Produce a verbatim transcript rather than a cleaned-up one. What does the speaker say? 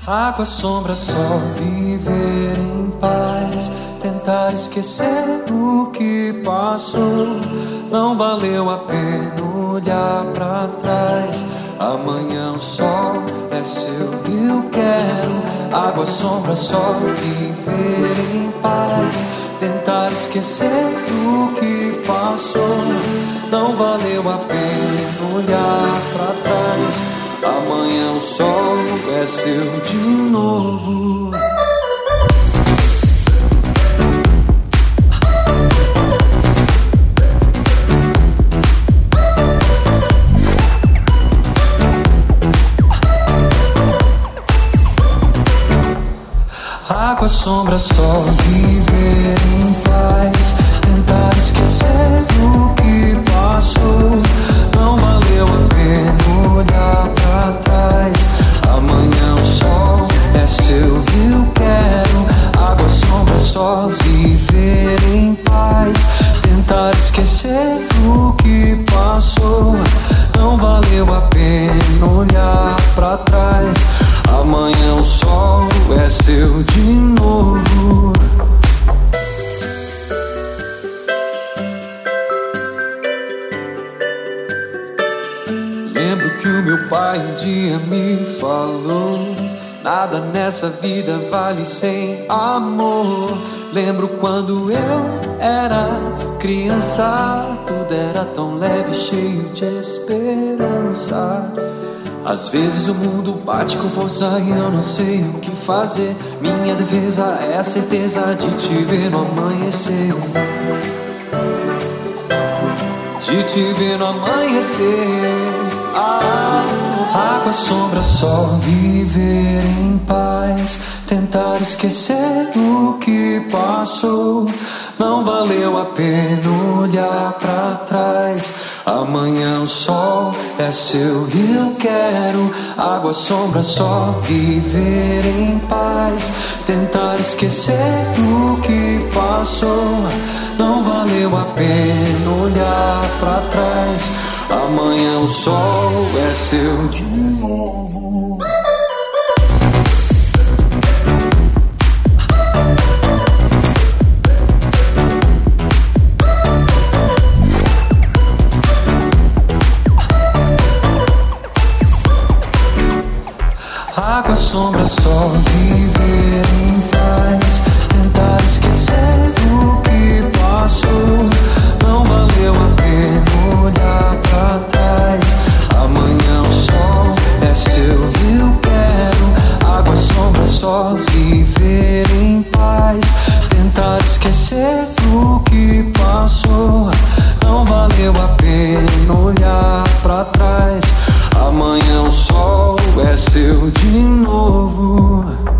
Água, sombra, sol, viver em paz, tentar esquecer o que passou. Não valeu a pena olhar pra trás. Amanhã o sol é seu e eu quero. Água, sombra, sol, viver em paz, tentar esquecer o que passou. Não valeu a pena olhar pra trás. Amanhã o sol é seu de novo. Água, sombra, sol, viver em paz, tentar esquecer o que passou. Não valeu a pena olhar pra trás. Amanhã o sol é seu e eu quero. Água, sombra, sol, viver em paz, tentar esquecer o que passou. Não valeu a pena olhar pra trás. Amanhã o sol é seu de novo. Lembro que o meu pai um dia me falou: nada nessa vida vale sem amor. Lembro quando eu era criança, tudo era tão leve, cheio de esperança. Às vezes o mundo bate com força e eu não sei o que fazer. Minha defesa é a certeza de te ver no amanhecer, de te ver no amanhecer. Ah, água, sombra, sol, viver em paz, tentar esquecer o que passou. Não valeu a pena olhar pra trás. Amanhã o sol é seu e eu quero. Água, sombra, sol, viver em paz, tentar esquecer o que passou. Não valeu a pena olhar pra trás. Amanhã o sol é seu de novo. Água, sombra, sol, viver em paz, tentar esquecer o que passou. Não valeu a pena olhar pra trás. Amanhã o sol é seu e eu quero. Água, sombra, sol, viver em paz, tentar esquecer o que passou. Não valeu a pena olhar pra trás. Amanhã o sol é seu de novo.